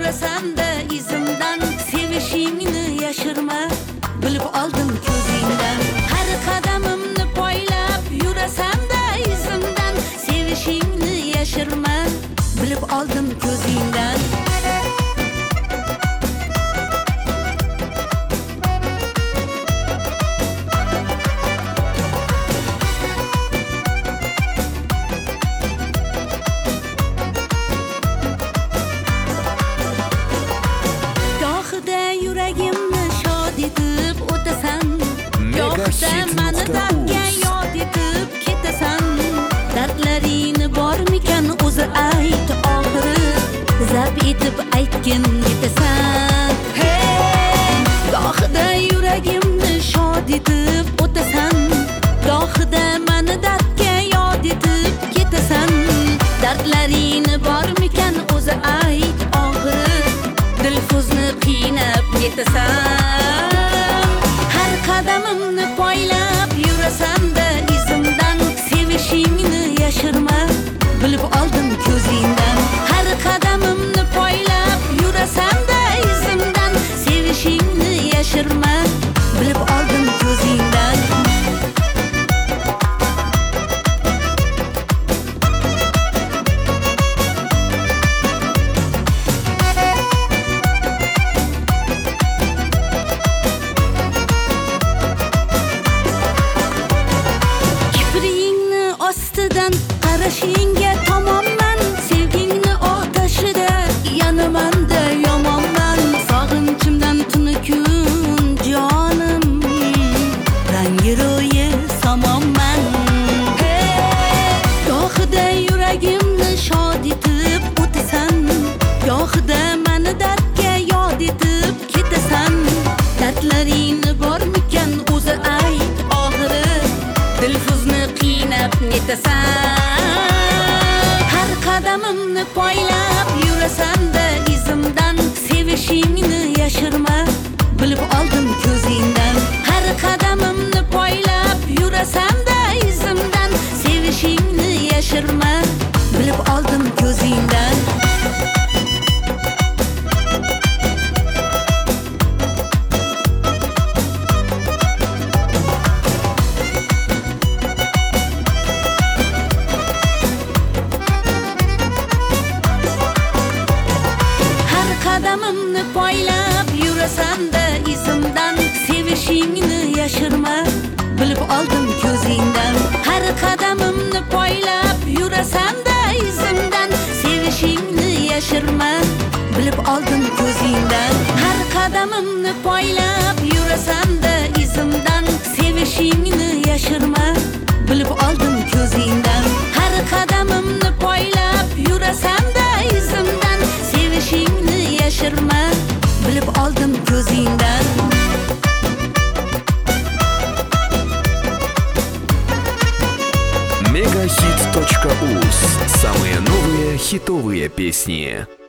yurasan-da izimdan, sevishingni yashirma, bilib oldim ko'zingdan. Har qadamimni poylab yurasan-da izimdan, sevishingni yashirma, bilib oldim ko'zingdan. Yuragimni shod etib o'tasan, gohida mani dardga yod etib ketasan. Dardlaringni bormikan o'zi ayt, oxiri zab etib aytgin yetasan. Hey, gohida yuragimni shod etib o'tasan, gohida mani dardga yod etib ketasan. Dardlaringni bormikan o'zi ayt, oxiri dilfuzni qiynab yetasan. Har qadamimni poylab yurasan-da izimdan, sevishingni yashirma, bilib oldim ko'zingdan. Har qadamimni poylab yurasan-da izimdan, sevishingni yashirma, bilib oldim ko'zingdan. Ostidan qarashingga tomonman, sevgingni otashida yonaman-da yomonman. Sog'inchimdan tuni kun jonim, rangi ro'yi somonman. Gohida yuragimni shod etib o'tasan, gohida mani dardga yod etib ketasan. Dardlaringni bormikan o'zi ayt, oxiri dilfuzni qiynab netasan. Har qadamimni poylab yurasan-da izimdan, sevishingni yashirma, bilib oldim ko'zingdan. Har qadamimni poylab yurasan-da izimdan, sevishingni yashirma, bilib oldim ko'zingdan. Qadamimni poylab yurasan-da izimdan, sevishingni yashirma, bilib oldim ko'zingdan. Har qadamimni poylab yurasan-da izimdan, sevishingni yashirma, bilib oldim ko'zingdan. Har qadamimni poylab yurasan-da izimdan, sevishingni yashirma, bilib oldim ko'zingdan. Har qadamimni poylab yurasan-da izimdan, sevishingni yashirma, bilib oldim ko'zingdan. Megahit.uz. Самые новые хитовые песни.